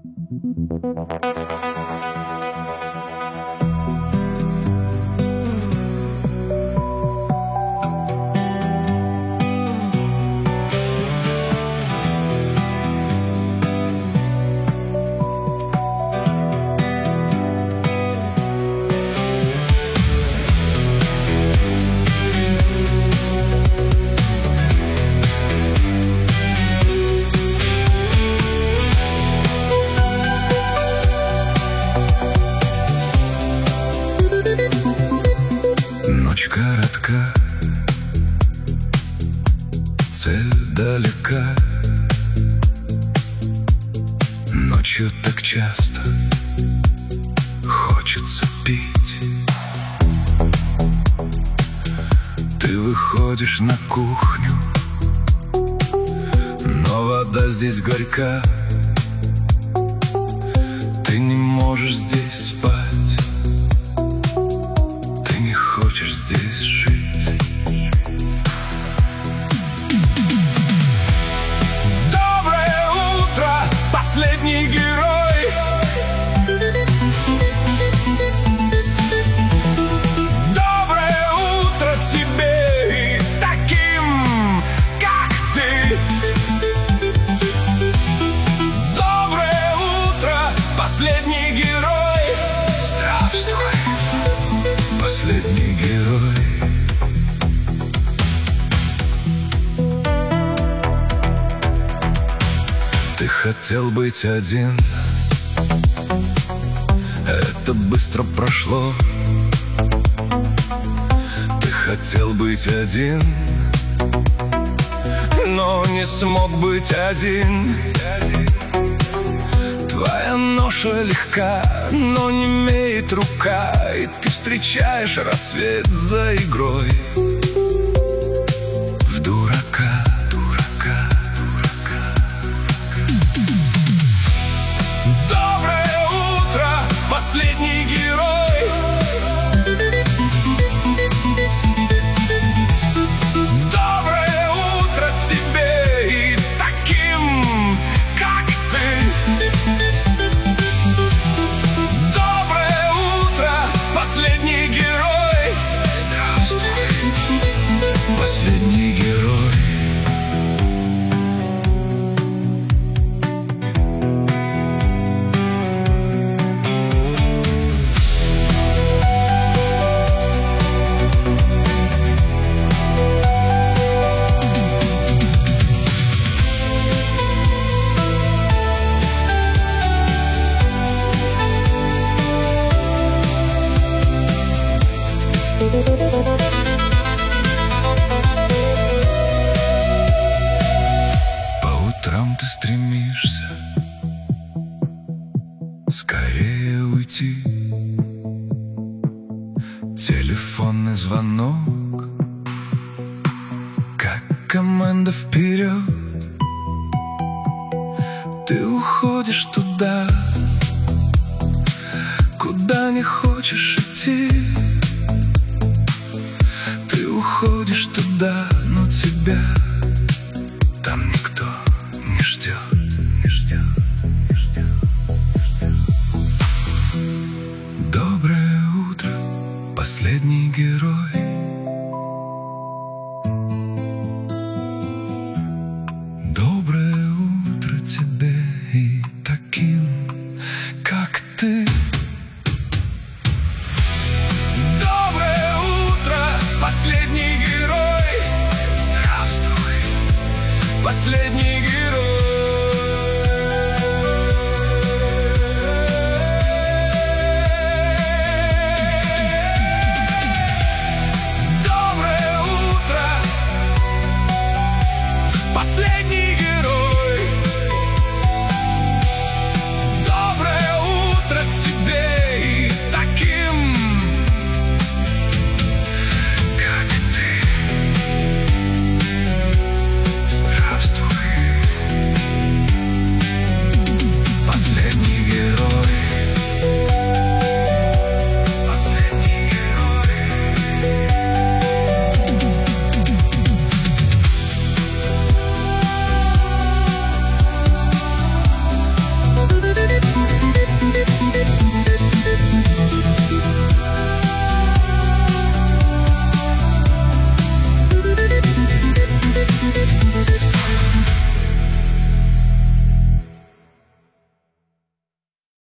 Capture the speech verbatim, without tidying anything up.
Ночь коротка, цель далека. Ночью так часто хочется пить. Ты выходишь на кухню, но вода здесь горька. Ты не можешь здесь спать, ты не хочешь здесь жить. Доброе утро, последний герой. Доброе утро тебе и таким, как ты. Доброе утро, последний герой. Здравствуй, последний герой. Ты хотел быть один, это быстро прошло. Ты хотел быть один, но не смог быть один. Твоя ноша легка, но не имеет рука, и ты встречаешь рассвет за игрой в дурака. Дурака, дурака. Доброе утро, последний герой. Доброе утро тебе и таким, как ты. Доброе утро, последний герой. Здравствуй, последний герой. По утрам ты стремишься скорее уйти. Телефонный звонок, как команда вперед. Ты уходишь туда, куда не хочешь идти. Ты уходишь туда, но тебя там никто не ждет. Не ждет, не ждет, не ждет. Доброе утро, последний герой. Доброе утро тебе и таким, как ты. Доброе утро, последний герой. Здравствуй, последний герой.